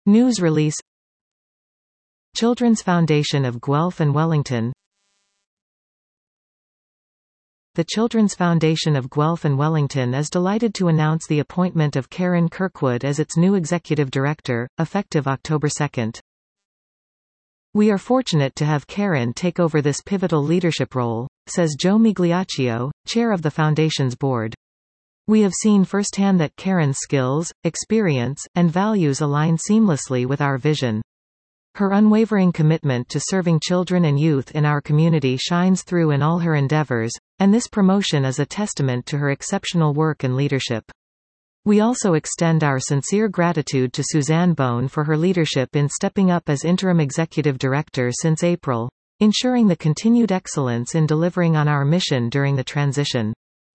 News release. Children's Foundation of Guelph and Wellington. The Children's Foundation of Guelph and Wellington is delighted to announce the appointment of Karen Kirkwood as its new executive director, effective October 2. We are fortunate to have Karen take over this pivotal leadership role, says Joe Migliaccio, chair of the Foundation's board. We have seen firsthand that Karen's skills, experience, and values align seamlessly with our vision. Her unwavering commitment to serving children and youth in our community shines through in all her endeavors, and this promotion is a testament to her exceptional work and leadership. We also extend our sincere gratitude to Suzanne Bone for her leadership in stepping up as interim executive director since April, ensuring the continued excellence in delivering on our mission during the transition.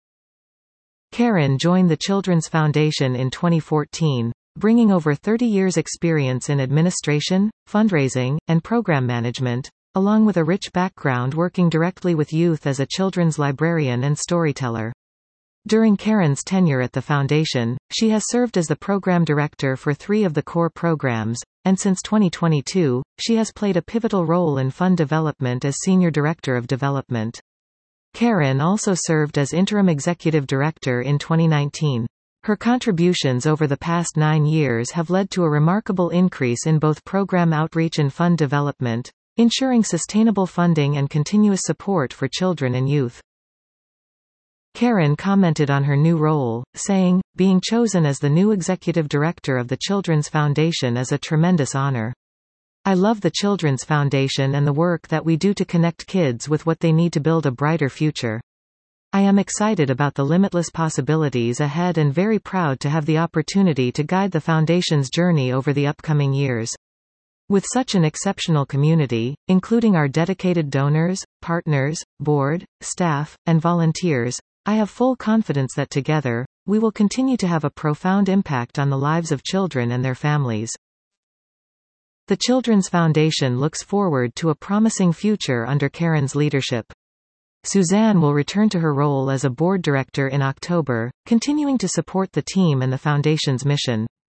Karen joined the Children's Foundation in 2014. Bringing over 30 years' experience in administration, fundraising, and program management, along with a rich background working directly with youth as a children's librarian and storyteller. During Karen's tenure at the Foundation, she has served as the program director for 3 of the core programs, and since 2022, she has played a pivotal role in fund development as Senior Director of Development. Karen also served as Interim Executive Director in 2019. Her contributions over the past 9 years have led to a remarkable increase in both program outreach and fund development, ensuring sustainable funding and continuous support for children and youth. Karen commented on her new role, saying, "Being chosen as the new executive director of the Children's Foundation is a tremendous honor. I love the Children's Foundation and the work that we do to connect kids with what they need to build a brighter future. I am excited about the limitless possibilities ahead and very proud to have the opportunity to guide the Foundation's journey over the upcoming years. With such an exceptional community, including our dedicated donors, partners, board, staff, and volunteers, I have full confidence that together, we will continue to have a profound impact on the lives of children and their families." The Children's Foundation looks forward to a promising future under Karen's leadership. Suzanne will return to her role as a board director in October, continuing to support the team and the Foundation's mission.